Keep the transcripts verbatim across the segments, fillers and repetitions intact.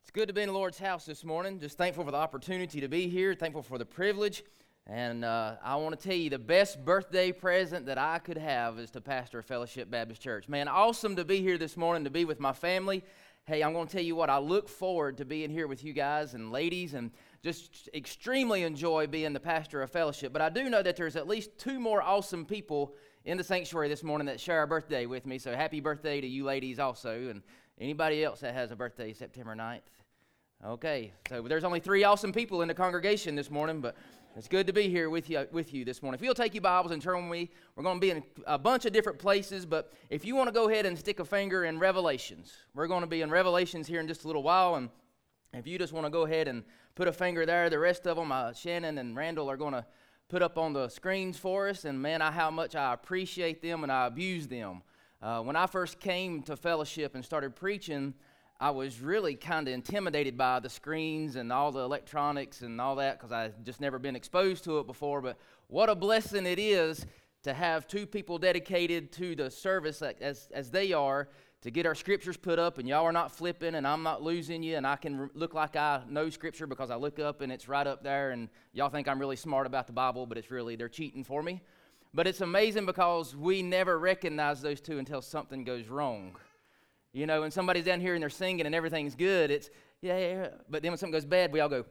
It's good to be in the Lord's house this morning. Just thankful for the opportunity to be here, thankful for the privilege. And uh, I want to tell you the best birthday present that I could have is to pastor a Fellowship Baptist Church. Man, awesome to be here this morning, to be with my family. Hey, I'm going to tell you what, I look forward to being here with you guys and ladies and just extremely enjoy being the pastor of Fellowship. But I do know that there's at least two more awesome people in the sanctuary this morning that share a birthday with me. So happy birthday to you ladies also, and anybody else that has a birthday September ninth. Okay, so there's only three awesome people in the congregation this morning, but it's good to be here with you with you this morning. If you'll take your Bibles and turn with me, we're going to be in a bunch of different places, but if you want to go ahead and stick a finger in Revelations, we're going to be in Revelations here in just a little while, and if you just want to go ahead and put a finger there, the rest of them, uh, Shannon and Randall are going to put up on the screens for us, and man, I, how much I appreciate them and I abuse them. Uh, when I first came to Fellowship and started preaching, I was really kind of intimidated by the screens and all the electronics and all that because I just never been exposed to it before. But what a blessing it is to have two people dedicated to the service as, as they are, to get our scriptures put up, and y'all are not flipping and I'm not losing you, and I can re- look like I know scripture because I look up and it's right up there, and y'all think I'm really smart about the Bible, but it's really, they're cheating for me. But it's amazing because we never recognize those two until something goes wrong. You know, when somebody's down here and they're singing and everything's good, it's, yeah, yeah, but then when something goes bad, we all go.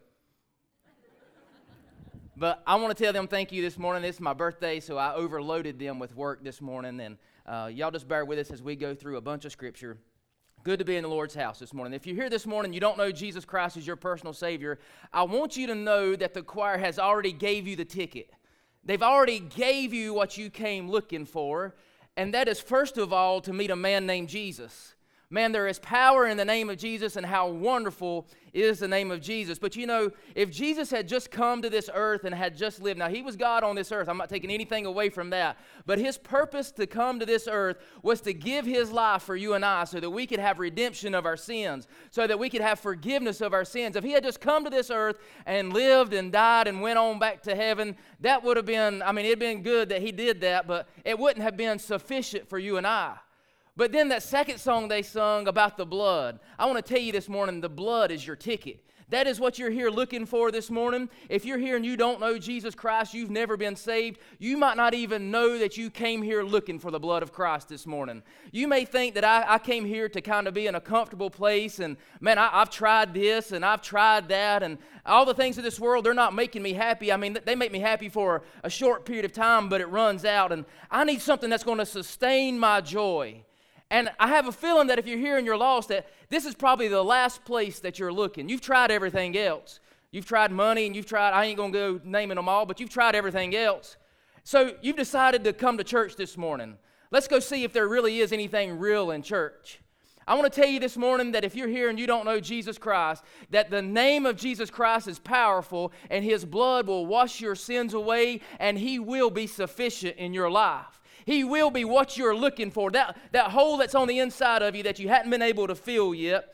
But I want to tell them thank you this morning. This is my birthday, so I overloaded them with work this morning, and uh, y'all just bear with us as we go through a bunch of scripture. Good to be in the Lord's house this morning. If you're here this morning, you don't know Jesus Christ as your personal Savior, I want you to know that the choir has already gave you the ticket. They've already gave you what you came looking for, and that is first of all to meet a man named Jesus. Man, there is power in the name of Jesus, and how wonderful is the name of Jesus. But you know, if Jesus had just come to this earth and had just lived, now he was God on this earth, I'm not taking anything away from that, but his purpose to come to this earth was to give his life for you and I so that we could have redemption of our sins, so that we could have forgiveness of our sins. If he had just come to this earth and lived and died and went on back to heaven, that would have been, I mean, it'd been good that he did that, but it wouldn't have been sufficient for you and I. But then that second song they sung about the blood, I want to tell you this morning, the blood is your ticket. That is what you're here looking for this morning. If you're here and you don't know Jesus Christ, you've never been saved, you might not even know that you came here looking for the blood of Christ this morning. You may think that I, I came here to kind of be in a comfortable place, and man, I, I've tried this and I've tried that, and all the things of this world, they're not making me happy. I mean, they make me happy for a short period of time, but it runs out, and I need something that's going to sustain my joy. And I have a feeling that if you're here and you're lost, that this is probably the last place that you're looking. You've tried everything else. You've tried money, and you've tried, I ain't going to go naming them all, but you've tried everything else. So you've decided to come to church this morning. Let's go see if there really is anything real in church. I want to tell you this morning that if you're here and you don't know Jesus Christ, that the name of Jesus Christ is powerful, and his blood will wash your sins away, and he will be sufficient in your life. He will be what you're looking for. That, that hole that's on the inside of you that you hadn't been able to fill yet,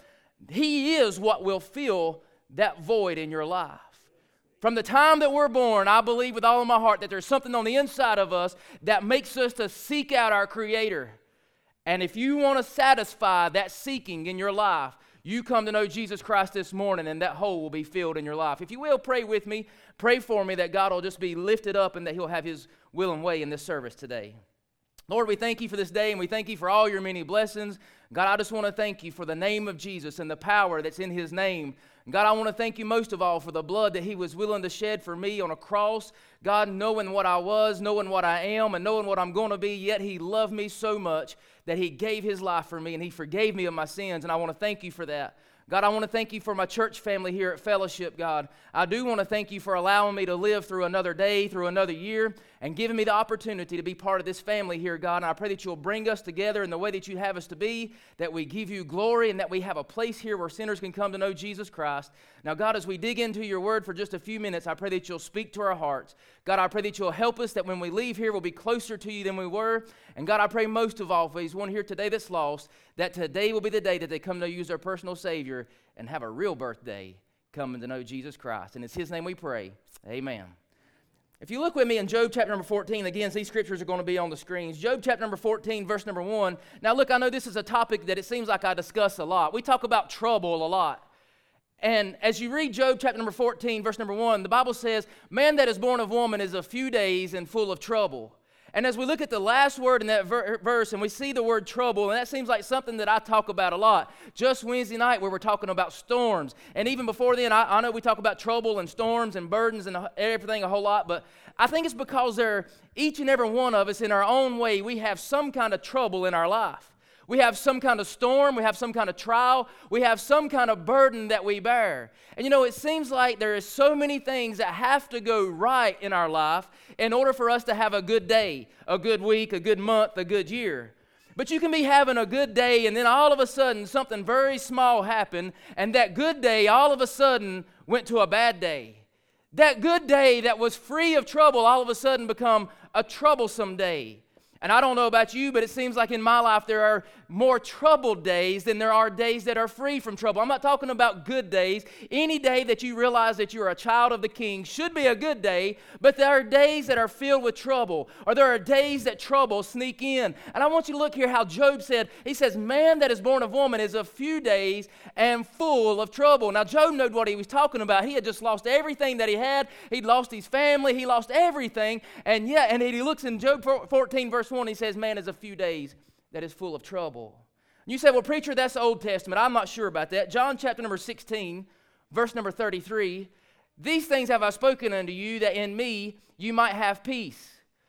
he is what will fill that void in your life. From the time that we're born, I believe with all of my heart that there's something on the inside of us that makes us to seek out our Creator. And if you want to satisfy that seeking in your life, you come to know Jesus Christ this morning, and that hole will be filled in your life. If you will, pray with me. Pray for me that God will just be lifted up and that he'll have his will and way in this service today. Lord, we thank you for this day, and we thank you for all your many blessings. God, I just want to thank you for the name of Jesus and the power that's in his name. God, I want to thank you most of all for the blood that he was willing to shed for me on a cross. God, knowing what I was, knowing what I am, and knowing what I'm going to be, yet he loved me so much that he gave his life for me, and he forgave me of my sins, and I want to thank you for that. God, I want to thank you for my church family here at Fellowship, God. I do want to thank you for allowing me to live through another day, through another year, and giving me the opportunity to be part of this family here, God. And I pray that you'll bring us together in the way that you have us to be, that we give you glory, and that we have a place here where sinners can come to know Jesus Christ. Now, God, as we dig into your word for just a few minutes, I pray that you'll speak to our hearts. God, I pray that you'll help us, that when we leave here, we'll be closer to you than we were. And God, I pray most of all, for these one here today that's lost, that today will be the day that they come to use their personal Savior and have a real birthday coming to know Jesus Christ. And it's his name we pray. Amen. If you look with me in Job chapter number fourteen, again, these scriptures are going to be on the screens. Job chapter number fourteen, verse number one. Now look, I know this is a topic that it seems like I discuss a lot. We talk about trouble a lot. And as you read Job chapter number fourteen, verse number one, the Bible says, man that is born of woman is a few days and full of trouble. And as we look at the last word in that ver- verse and we see the word trouble, and that seems like something that I talk about a lot. Just Wednesday night where we're talking about storms. And even before then, I, I know we talk about trouble and storms and burdens and everything a whole lot, but I think it's because there, each and every one of us in our own way, we have some kind of trouble in our life. We have some kind of storm, we have some kind of trial, we have some kind of burden that we bear. And you know, it seems like there is so many things that have to go right in our life in order for us to have a good day, a good week, a good month, a good year. But you can be having a good day and then all of a sudden something very small happened, and that good day all of a sudden went to a bad day. That good day that was free of trouble all of a sudden become a troublesome day. And I don't know about you, but it seems like in my life there are more troubled days than there are days that are free from trouble. I'm not talking about good days. Any day that you realize that you're a child of the King should be a good day, but there are days that are filled with trouble, or there are days that trouble sneak in. And I want you to look here how Job said, he says, man that is born of woman is a few days and full of trouble. Now Job knew what he was talking about. He had just lost everything that he had. He'd lost his family. He lost everything. And yeah, and he looks in Job fourteen verse one, he says, man is a few days that is full of trouble. And you say, well, preacher, that's the Old Testament. I'm not sure about that. John chapter number sixteen, verse number thirty-three, these things have I spoken unto you, that in me you might have peace.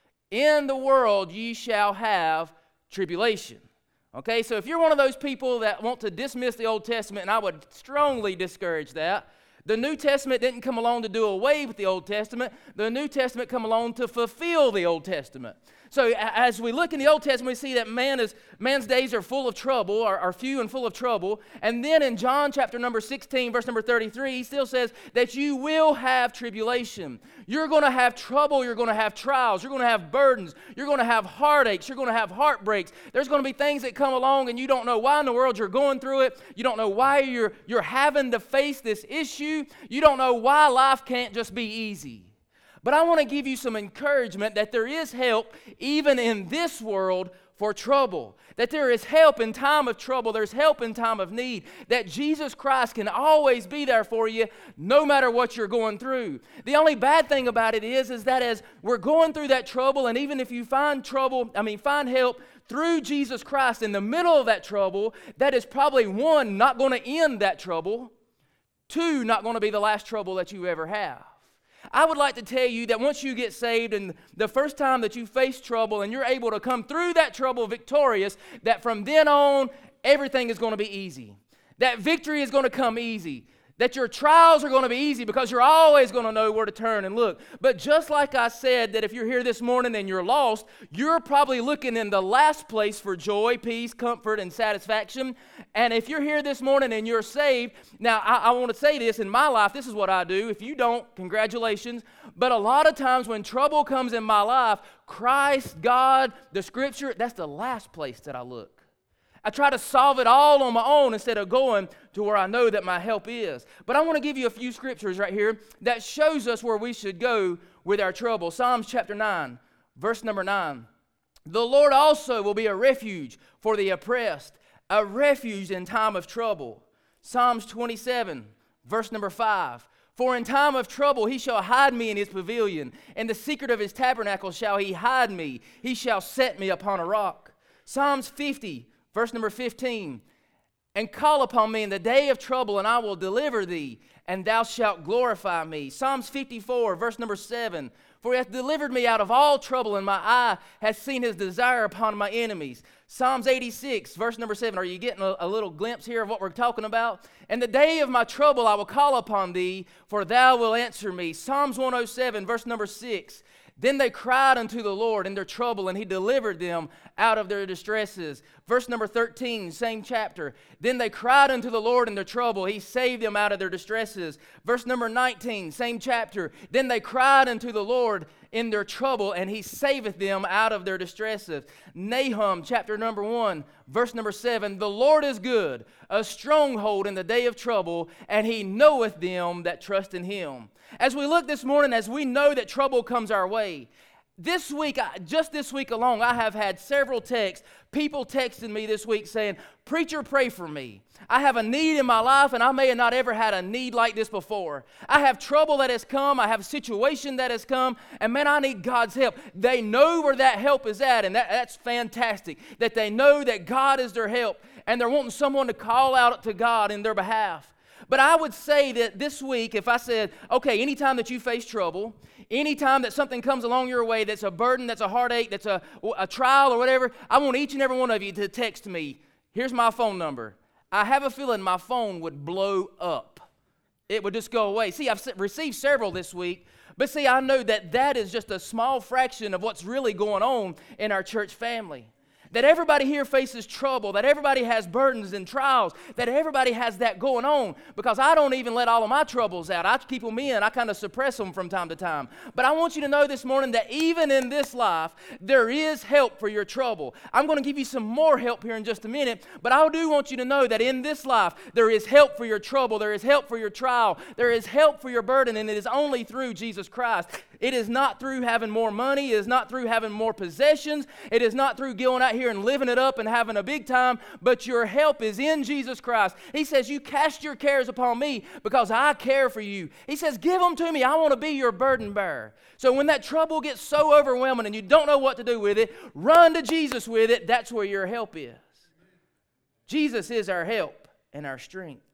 In the world ye shall have tribulation. Okay, so if you're one of those people that want to dismiss the Old Testament, and I would strongly discourage that, the New Testament didn't come along to do away with the Old Testament. The New Testament come along to fulfill the Old Testament. So as we look in the Old Testament, we see that man is, man's days are full of trouble, are, are few and full of trouble. And then in John chapter number sixteen, verse number thirty-three, he still says that you will have tribulation. You're going to have trouble. You're going to have trials. You're going to have burdens. You're going to have heartaches. You're going to have heartbreaks. There's going to be things that come along and you don't know why in the world you're going through it. You don't know why you're, you're having to face this issue. You don't know why life can't just be easy. But I want to give you some encouragement that there is help even in this world for trouble. That there is help in time of trouble. There's help in time of need. That Jesus Christ can always be there for you no matter what you're going through. The only bad thing about it is, is that as we're going through that trouble, and even if you find trouble, I mean find help through Jesus Christ in the middle of that trouble, that is probably one, not going to end that trouble. Two, not going to be the last trouble that you ever have. I would like to tell you that once you get saved and the first time that you face trouble and you're able to come through that trouble victorious, that from then on, everything is going to be easy. That victory is going to come easy. That your trials are going to be easy because you're always going to know where to turn and look. But just like I said, that if you're here this morning and you're lost, you're probably looking in the last place for joy, peace, comfort, and satisfaction. And if you're here this morning and you're saved, now I, I want to say this, in my life, this is what I do. If you don't, congratulations. But a lot of times when trouble comes in my life, Christ, God, the Scripture, that's the last place that I look. I try to solve it all on my own instead of going to where I know that my help is. But I want to give you a few scriptures right here that shows us where we should go with our trouble. Psalms chapter nine, verse number nine. The Lord also will be a refuge for the oppressed, a refuge in time of trouble. Psalms twenty-seven, verse number five. For in time of trouble he shall hide me in his pavilion. In the secret of his tabernacle shall he hide me. He shall set me upon a rock. Psalms fifty, verse number fifteen, and call upon me in the day of trouble, and I will deliver thee, and thou shalt glorify me. Psalms fifty-four, verse number seven, for he hath delivered me out of all trouble, and my eye hath seen his desire upon my enemies. Psalms eighty-six, verse number seven, are you getting a, a little glimpse here of what we're talking about? In the day of my trouble I will call upon thee, for thou wilt answer me. Psalms one oh seven, verse number six, then they cried unto the Lord in their trouble, and he delivered them out of their distresses. Verse number thirteen, same chapter. Then they cried unto the Lord in their trouble. He saved them out of their distresses. Verse number nineteen, same chapter. Then they cried unto the Lord in their trouble, and he saveth them out of their distresses. Nahum chapter number one, verse number seven. The Lord is good, a stronghold in the day of trouble, and he knoweth them that trust in him. As we look this morning, as we know that trouble comes our way, This week, just this week alone, I have had several texts, people texting me this week saying, "Preacher, pray for me. I have a need in my life, and I may have not ever had a need like this before. I have trouble that has come. I have a situation that has come, and man, I need God's help." They know where that help is at, and that, that's fantastic, that they know that God is their help, and they're wanting someone to call out to God in their behalf. But I would say that this week, if I said, okay, anytime that you face trouble, anytime that something comes along your way that's a burden, that's a heartache, that's a, a trial or whatever, I want each and every one of you to text me. Here's my phone number. I have a feeling my phone would blow up. It would just go away. See, I've received several this week, but see, I know that that is just a small fraction of what's really going on in our church family. That everybody here faces trouble, that everybody has burdens and trials, that everybody has that going on, because I don't even let all of my troubles out. I keep them in. I kind of suppress them from time to time. But I want you to know this morning that even in this life, there is help for your trouble. I'm going to give you some more help here in just a minute, but I do want you to know that in this life, there is help for your trouble, there is help for your trial, there is help for your burden, and it is only through Jesus Christ. It is not through having more money. It is not through having more possessions. It is not through going out here and living it up and having a big time, but your help is in Jesus Christ. He says, you cast your cares upon me because I care for you. He says, give them to me. I want to be your burden bearer. So when that trouble gets so overwhelming and you don't know what to do with it, run to Jesus with it. That's where your help is. Jesus is our help and our strength.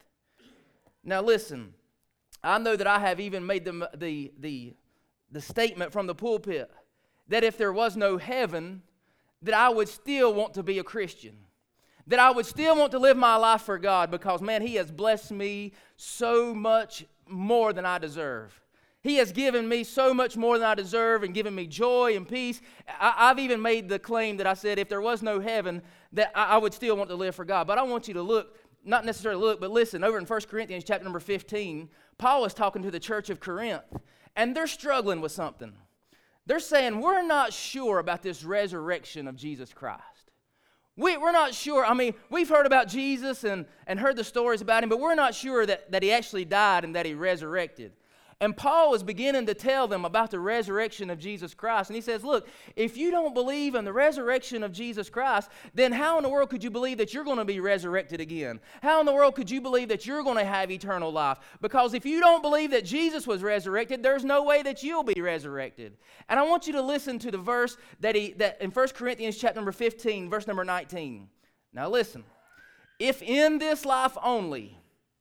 Now listen, I know that I have even made the, the, the, the statement from the pulpit that if there was no heaven, that I would still want to be a Christian. That I would still want to live my life for God because, man, He has blessed me so much more than I deserve. He has given me so much more than I deserve and given me joy and peace. I, I've even made the claim that I said if there was no heaven, that I, I would still want to live for God. But I want you to look, not necessarily look, but listen, over in First Corinthians chapter number fifteen, Paul is talking to the church of Corinth, and they're struggling with something. They're saying, we're not sure about this resurrection of Jesus Christ. We, we're not sure. I mean, we've heard about Jesus and, and heard the stories about Him, but we're not sure that, that He actually died and that He resurrected. And Paul is beginning to tell them about the resurrection of Jesus Christ. And he says, look, if you don't believe in the resurrection of Jesus Christ, then how in the world could you believe that you're going to be resurrected again? How in the world could you believe that you're going to have eternal life? Because if you don't believe that Jesus was resurrected, there's no way that you'll be resurrected. And I want you to listen to the verse that he that in First Corinthians chapter number fifteen, verse number nineteen. Now listen, if in this life only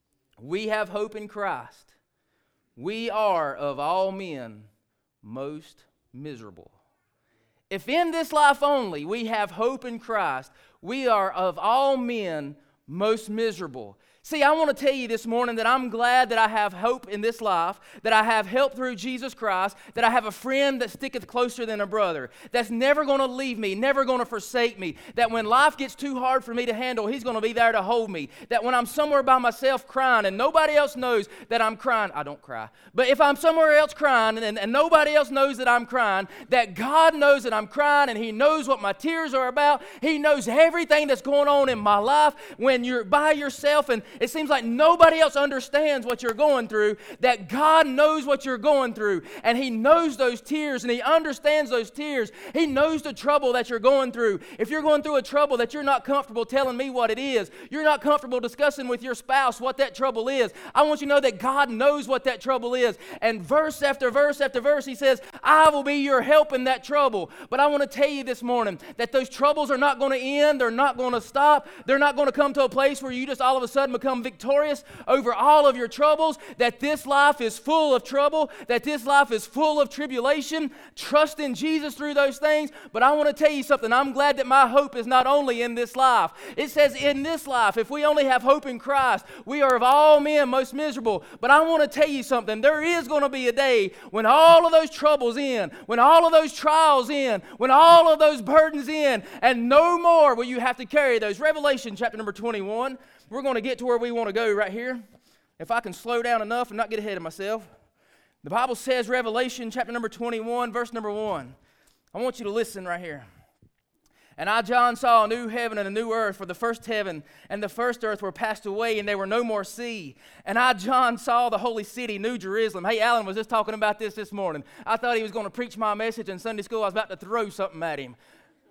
we have hope in Christ, we are of all men most miserable. If in this life only we have hope in Christ, we are of all men most miserable. See, I want to tell you this morning that I'm glad that I have hope in this life, that I have help through Jesus Christ, that I have a friend that sticketh closer than a brother, that's never going to leave me, never going to forsake me, that when life gets too hard for me to handle, He's going to be there to hold me, that when I'm somewhere by myself crying and nobody else knows that I'm crying, I don't cry, but if I'm somewhere else crying and, and nobody else knows that I'm crying, that God knows that I'm crying and He knows what my tears are about. He knows everything that's going on in my life. When you're by yourself and it seems like nobody else understands what you're going through, that God knows what you're going through, and He knows those tears, and He understands those tears. He knows the trouble that you're going through. If you're going through a trouble that you're not comfortable telling me what it is, you're not comfortable discussing with your spouse what that trouble is, I want you to know that God knows what that trouble is. And verse after verse after verse, He says, I will be your help in that trouble. But I want to tell you this morning that those troubles are not going to end. They're not going to stop. They're not going to come to a place where you just all of a sudden become victorious over all of your troubles, that this life is full of trouble, that this life is full of tribulation. Trust in Jesus through those things. But I want to tell you something. I'm glad that my hope is not only in this life. It says in this life, if we only have hope in Christ, we are of all men most miserable. But I want to tell you something. There is going to be a day when all of those troubles end, when all of those trials end, when all of those burdens end, and no more will you have to carry those. Revelation chapter number twenty-one. We're going to get to where we want to go right here. If I can slow down enough and not get ahead of myself. The Bible says, Revelation chapter number twenty-one, verse number one. I want you to listen right here. And I, John, saw a new heaven and a new earth, for the first heaven and the first earth were passed away, and there were no more sea. And I, John, saw the holy city, New Jerusalem. Hey, Alan was just talking about this this morning. I thought he was going to preach my message in Sunday school. I was about to throw something at him.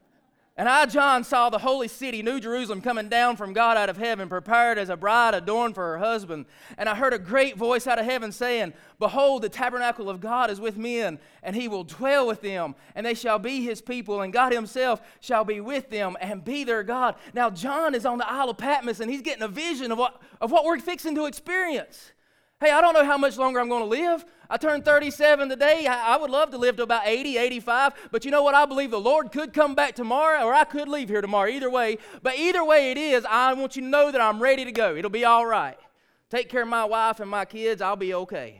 And I, John, saw the holy city, New Jerusalem, coming down from God out of heaven, prepared as a bride adorned for her husband. And I heard a great voice out of heaven saying, Behold, the tabernacle of God is with men, and he will dwell with them, and they shall be his people, and God himself shall be with them and be their God. Now, John is on the Isle of Patmos, and he's getting a vision of what, of what we're fixing to experience. Hey, I don't know how much longer I'm going to live. I turned thirty-seven today. I, I would love to live to about eighty, eighty-five. But you know what? I believe the Lord could come back tomorrow, or I could leave here tomorrow. Either way. But either way it is, I want you to know that I'm ready to go. It'll be all right. Take care of my wife and my kids. I'll be okay.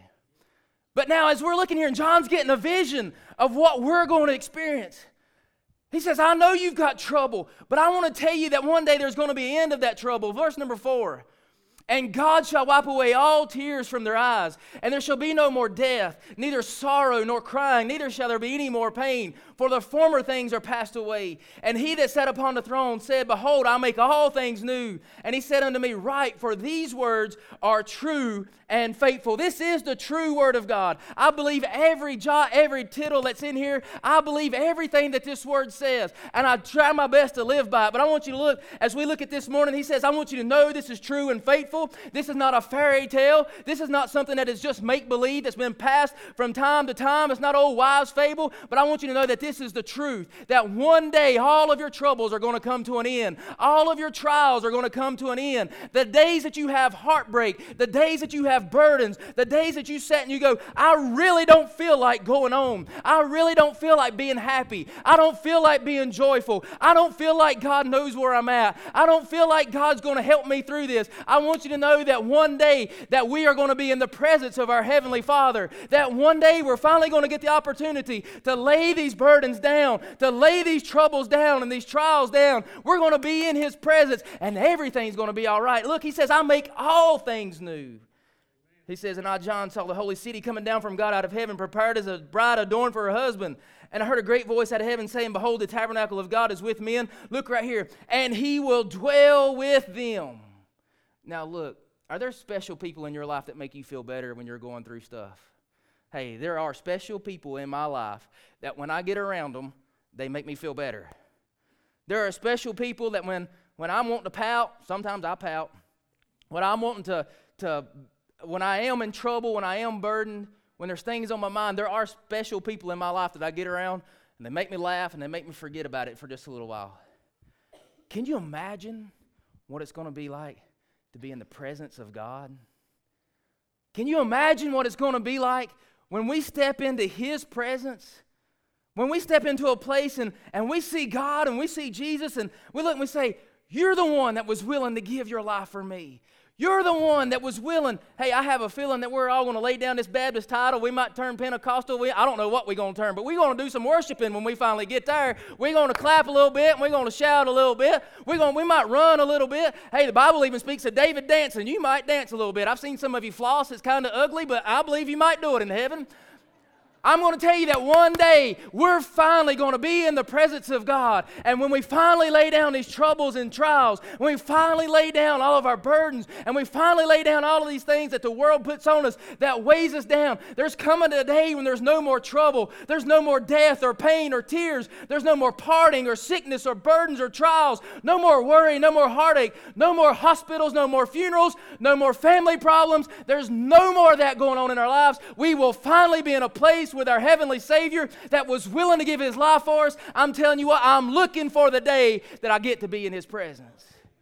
But now as we're looking here, and John's getting a vision of what we're going to experience. He says, I know you've got trouble, but I want to tell you that one day there's going to be an end of that trouble. Verse number four. And God shall wipe away all tears from their eyes, and there shall be no more death, neither sorrow nor crying, neither shall there be any more pain, for the former things are passed away. And he that sat upon the throne said, Behold, I make all things new. And he said unto me, Write, for these words are true and faithful. This is the true word of God. I believe every jot, every tittle that's in here. I believe everything that this word says, and I try my best to live by it. But I want you to look, as we look at this morning, he says, I want you to know this is true and faithful. This is not a fairy tale. This is not something that is just make-believe that's been passed from time to time. It's not old wives' fable. But I want you to know that this is the truth, that one day all of your troubles are going to come to an end. All of your trials are going to come to an end. The days that you have heartbreak, the days that you have burdens, the days that you sit and you go, I really don't feel like going on. I really don't feel like being happy. I don't feel like being joyful. I don't feel like God knows where I'm at. I don't feel like God's going to help me through this. I want you to know that one day that we are going to be in the presence of our Heavenly Father, that one day we're finally going to get the opportunity to lay these burdens down, to lay these troubles down and these trials down. We're going to be in His presence and everything's going to be all right. Look, He says, I make all things new. He says, and I, John, saw the holy city coming down from God out of heaven, prepared as a bride adorned for her husband. And I heard a great voice out of heaven saying, Behold, the tabernacle of God is with men. Look right here. And He will dwell with them. Now look, are there special people in your life that make you feel better when you're going through stuff? Hey, there are special people in my life that when I get around them, they make me feel better. There are special people that when, when I'm wanting to pout, sometimes I pout. When I'm wanting to, to, when I am in trouble, when I am burdened, when there's things on my mind, there are special people in my life that I get around and they make me laugh and they make me forget about it for just a little while. Can you imagine what it's going to be like to be in the presence of God? Can you imagine what it's going to be like when we step into His presence? When we step into a place and, and we see God and we see Jesus and we look and we say, you're the one that was willing to give your life for me. You're the one that was willing. Hey, I have a feeling that we're all going to lay down this Baptist title. We might turn Pentecostal. We, I don't know what we're going to turn, but we're going to do some worshiping when we finally get there. We're going to clap a little bit, and we're going to shout a little bit. We're going, we might run a little bit. Hey, the Bible even speaks of David dancing. You might dance a little bit. I've seen some of you floss. It's kind of ugly, but I believe you might do it in heaven. I'm going to tell you that one day we're finally going to be in the presence of God. And when we finally lay down these troubles and trials, when we finally lay down all of our burdens, and we finally lay down all of these things that the world puts on us that weighs us down, there's coming a day when there's no more trouble. There's no more death or pain or tears. There's no more parting or sickness or burdens or trials. No more worry, no more heartache, no more hospitals, no more funerals, no more family problems. There's no more of that going on in our lives. We will finally be in a place with our Heavenly Savior that was willing to give His life for us. I'm telling you what, I'm looking for the day that I get to be in His presence.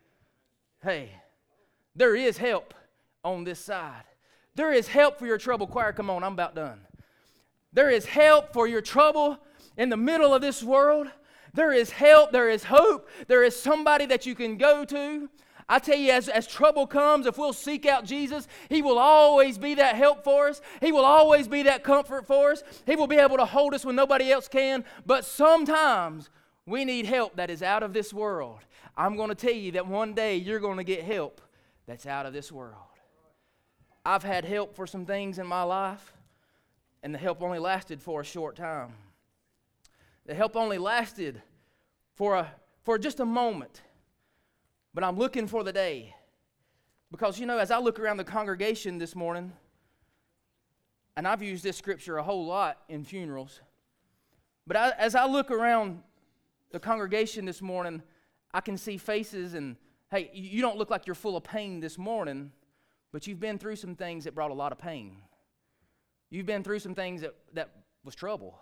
Hey, there is help on this side. There is help for your trouble. Choir, come on, I'm about done. There is help for your trouble in the middle of this world. There is help, there is hope, there is somebody that you can go to. I tell you, as, as trouble comes, if we'll seek out Jesus, He will always be that help for us. He will always be that comfort for us. He will be able to hold us when nobody else can. But sometimes we need help that is out of this world. I'm going to tell you that one day you're going to get help that's out of this world. I've had help for some things in my life, and the help only lasted for a short time. The help only lasted for a for just a moment, but I'm looking for the day. Because, you know, as I look around the congregation this morning, and I've used this scripture a whole lot in funerals, but I, as I look around the congregation this morning, I can see faces and, hey, you don't look like you're full of pain this morning, but you've been through some things that brought a lot of pain. You've been through some things that, that was trouble.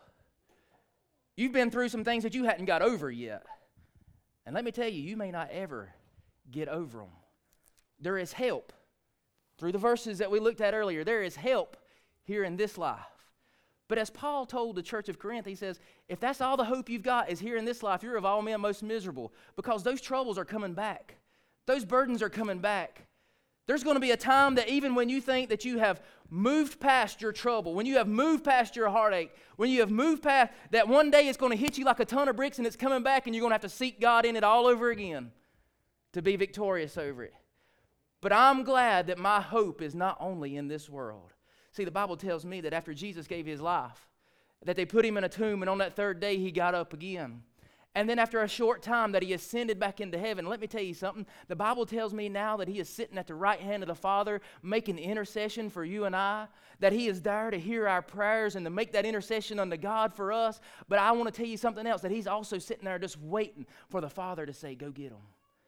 You've been through some things that you hadn't got over yet. And let me tell you, you may not ever get over them. There is help. Through the verses that we looked at earlier, there is help here in this life. But as Paul told the church of Corinth, he says, if that's all the hope you've got is here in this life, you're of all men most miserable, because those troubles are coming back. Those burdens are coming back. There's going to be a time that even when you think that you have moved past your trouble, when you have moved past your heartache, when you have moved past, that one day it's going to hit you like a ton of bricks and it's coming back and you're going to have to seek God in it all over again to be victorious over it. But I'm glad that my hope is not only in this world. See, the Bible tells me that after Jesus gave his life, that they put him in a tomb, and on that third day he got up again. And then after a short time that he ascended back into heaven. Let me tell you something. The Bible tells me now that he is sitting at the right hand of the Father making intercession for you and I, that he is there to hear our prayers and to make that intercession unto God for us. But I want to tell you something else, that he's also sitting there just waiting for the Father to say, go get him.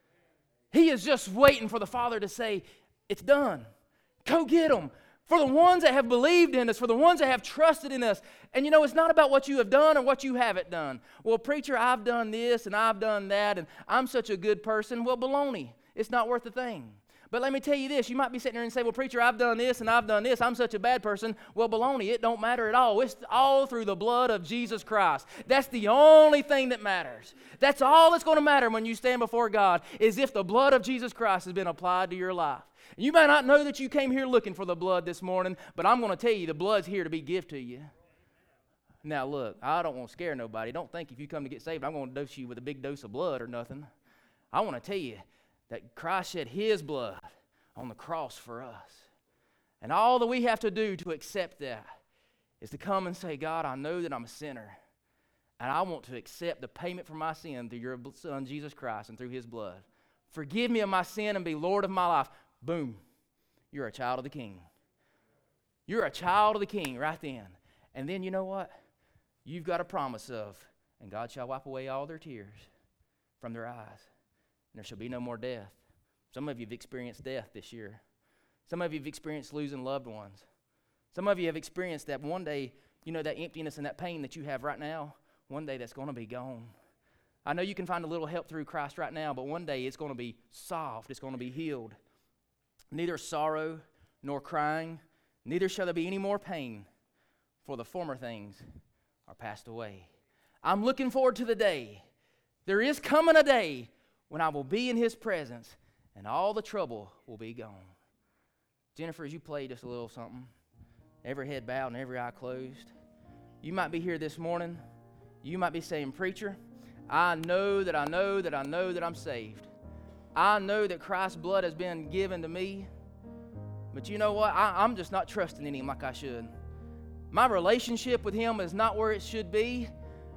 He is just waiting for the Father to say, it's done. Go get him. For the ones that have believed in us, for the ones that have trusted in us. And you know, it's not about what you have done or what you haven't done. Well, preacher, I've done this and I've done that and I'm such a good person. Well, baloney. It's not worth a thing. But let me tell you this. You might be sitting there and say, well, preacher, I've done this and I've done this. I'm such a bad person. Well, baloney. It don't matter at all. It's all through the blood of Jesus Christ. That's the only thing that matters. That's all that's going to matter when you stand before God, is if the blood of Jesus Christ has been applied to your life. You may not know that you came here looking for the blood this morning, but I'm going to tell you the blood's here to be given to you. Now look, I don't want to scare nobody. Don't think if you come to get saved, I'm going to dose you with a big dose of blood or nothing. I want to tell you that Christ shed his blood on the cross for us. And all that we have to do to accept that is to come and say, God, I know that I'm a sinner, and I want to accept the payment for my sin through your Son, Jesus Christ, and through his blood. Forgive me of my sin and be Lord of my life. Boom. You're a child of the King. You're a child of the King right then. And then you know what? You've got a promise of, and God shall wipe away all their tears from their eyes, and there shall be no more death. Some of you have experienced death this year. Some of you have experienced losing loved ones. Some of you have experienced that one day, you know, that emptiness and that pain that you have right now, one day that's going to be gone. I know you can find a little help through Christ right now, but one day it's going to be solved. It's going to be healed. Neither sorrow nor crying, neither shall there be any more pain, for the former things are passed away. I'm looking forward to the day. There is coming a day when I will be in his presence and all the trouble will be gone. Jennifer, as you play just a little something, every head bowed and every eye closed, you might be here this morning. You might be saying, preacher, I know that I know that I know that I'm saved. I know that Christ's blood has been given to me, but you know what? I, I'm just not trusting in him like I should. My relationship with him is not where it should be,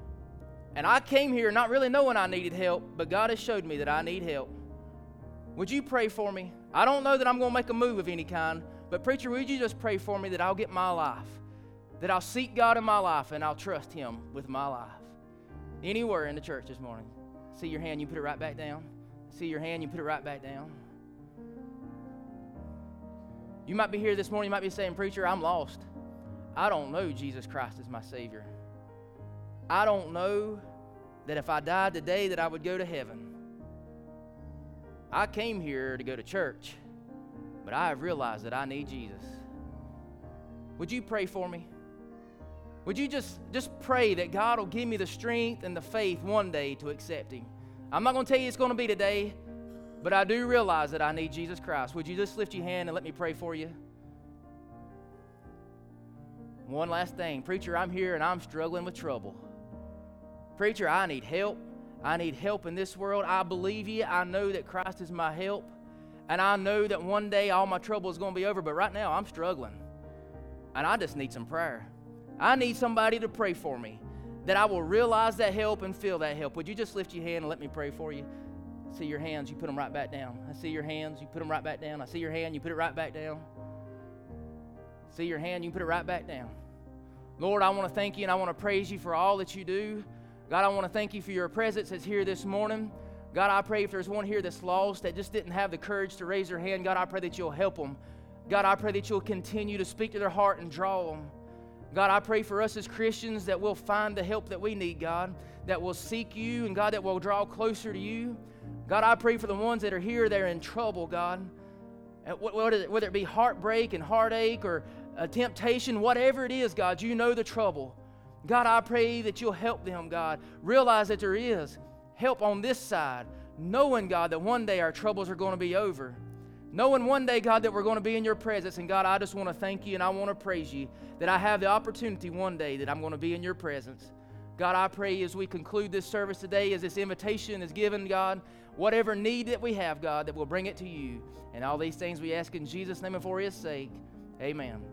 and I came here not really knowing I needed help, but God has showed me that I need help. Would you pray for me? I don't know that I'm going to make a move of any kind, but preacher, would you just pray for me that I'll get my life, that I'll seek God in my life, and I'll trust him with my life? Anywhere in the church this morning. See your hand, you put it right back down. See your hand, you put it right back down. You might be here this morning, you might be saying, preacher, I'm lost. I don't know Jesus Christ is my Savior. I don't know that if I died today that I would go to heaven. I came here to go to church, but I have realized that I need Jesus. Would you pray for me? Would you just, just pray that God will give me the strength and the faith one day to accept him? I'm not going to tell you it's going to be today, but I do realize that I need Jesus Christ. Would you just lift your hand and let me pray for you? One last thing. Preacher, I'm here and I'm struggling with trouble. Preacher, I need help. I need help in this world. I believe you. I know that Christ is my help. And I know that one day all my trouble is going to be over. But right now I'm struggling. And I just need some prayer. I need somebody to pray for me. that I will realize that help and feel that help. Would you just lift your hand and let me pray for you? I see your hands, you put them right back down. I see your hands, you put them right back down. I see your hand, you put it right back down. See your hand, you put it right back down. Lord, I want to thank you and I want to praise you for all that you do. God, I want to thank you for your presence that's here this morning. God, I pray if there's one here that's lost, that just didn't have the courage to raise their hand, God, I pray that you'll help them. God, I pray that you'll continue to speak to their heart and draw them. God, I pray for us as Christians that we'll find the help that we need, God, that will seek you, and God, that will draw closer to you. God, I pray for the ones that are here, they're in trouble, God. Whether it be heartbreak and heartache or a temptation, whatever it is, God, you know the trouble. God, I pray that you'll help them, God. Realize that there is help on this side, knowing, God, that one day our troubles are going to be over. Knowing one day, God, that we're going to be in your presence. And God, I just want to thank you and I want to praise you that I have the opportunity one day that I'm going to be in your presence. God, I pray as we conclude this service today, as this invitation is given, God, whatever need that we have, God, that we'll bring it to you. And all these things we ask in Jesus' name and for his sake. Amen.